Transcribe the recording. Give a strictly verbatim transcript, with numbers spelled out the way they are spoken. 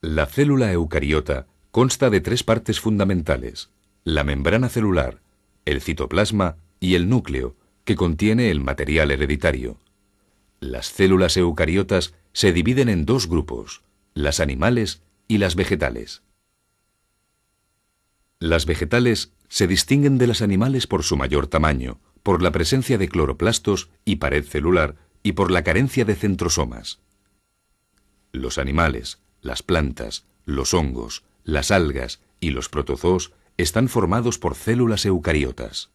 La célula eucariota consta de tres partes fundamentales: la membrana celular, el citoplasma y el núcleo, que contiene el material hereditario. Las células eucariotas se dividen en dos grupos, las animales y las vegetales. Las vegetales se distinguen de las animales por su mayor tamaño, por la presencia de cloroplastos y pared celular y por la carencia de centrosomas. Los animales, las plantas, los hongos, las algas y los protozoos están formados por células eucariotas.